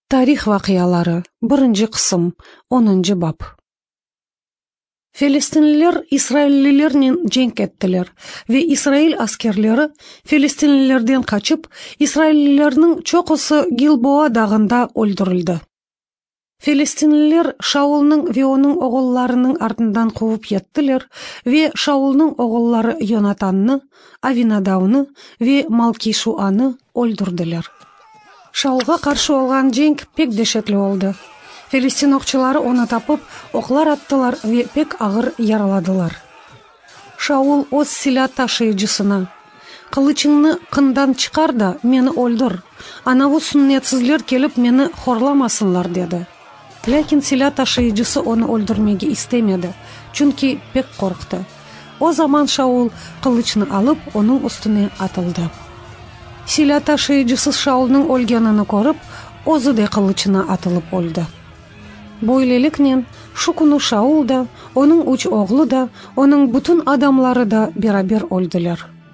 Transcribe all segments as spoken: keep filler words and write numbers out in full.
Тарих вакыялары, биринчи кысым, онунчу бап. Филистинлилер Исраиллилерден жеңк эттилер ve Исраил аскерлери Филистинлилерден качып, Исраиллилердин чокусу Гилбоа дагында өлдүрүлдү. Филистинлилер Шаулдун ve онун оголларынын артынан кууп еттилер ve Шаулдун оголлары Йонатанны, Авинадавны ve Малкишуаны өлдүрдүлөр. Шаулга каршы болгон жеңк пек дешетлүү болду. Филистин окчулары оны тапып, оклар аттылар ve пек агыр яраладылар. Шаул оз сила ташыйчысына: "Кылычыңны кындан чыкар да мени өлдүр. Анабу сүннетсизлер келип мени хорламасынлар" деди. Лекин сила ташыйчысы оны өлдүрмеге истемеди, чүнки пек коркты. О заман Шаул кылычны алып, онун үстүнө атылды. Сила ташыйчысы Шаулдун өлгөнүн көрүп, өзү да кылычына атылып өлдү. Бу элеликнен шукуну Шаул да, онун үч оглу да, онун бүтүн адамлары да берабер өлдүлөр.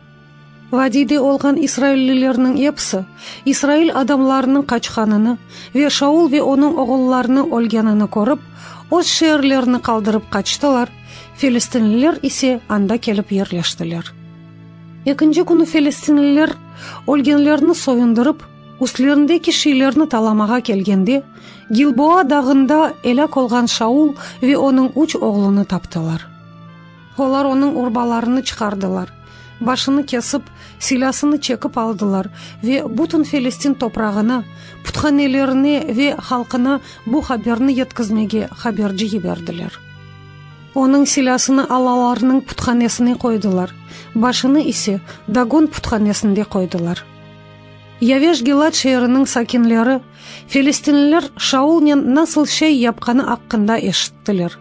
Вадиде олган Исраиллилердин эпси Исраил адамларынын качканын ve Шаул ve онун оголларынын өлгөнүн көрүп, өз шээрлерин калдырып качтылар. Филистинлилер исе анда келип жерлештилер. Экинчи күнү филистинлилер өлгөнлөрүнү союндуруп, үстлериндеги кишилерни таламага келгенде, Гилбоа дагында элек олган Шаул ve онун үч оглуну таптылар. Олар онун урбаларыны чыгардылар, башыны кесип, силасыны чекип алдылар ve бүтүн Филистин топрагына, путханелерине ve халкына бу хаберни жеткизмеге хаберчи жибердилер. Онун силасыны алаларынын путханесине койдулар, башыны исе Дагон путханесинде койдулар. Явеш Гилад шээринин сакинлери филистинлер Шаул менен насыл шей япканы акында эшиттилер.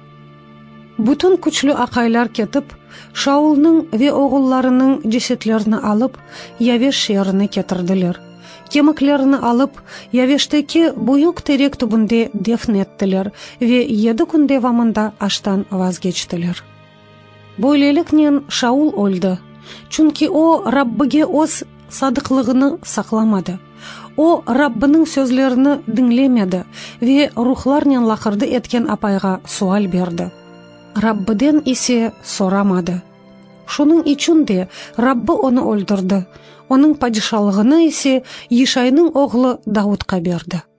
Бүтүн күчлүү акайлар кетип, Шаулдун ve оголларынын жесетлерин алып, Явеш шээрине кетирдилер. Кемиклерини алып, Явештеки буюк терек түбүндө дефнеттилер ve еди күн девамында аштан ваз кечтилер. Бу элеликнен Шаул өлдү, чүнки о Раббыге өз садыклыгын сакламады. О Раббынын сөзлөрүн диңлемеди ve рухлар менен лакырды эткен апайга суал берди. Раббыден исе сорамады. Шунун үчүн де Раббы оны өлдүрдү. Онун падишалыгын исе Ишайнын оглу Давудка берди.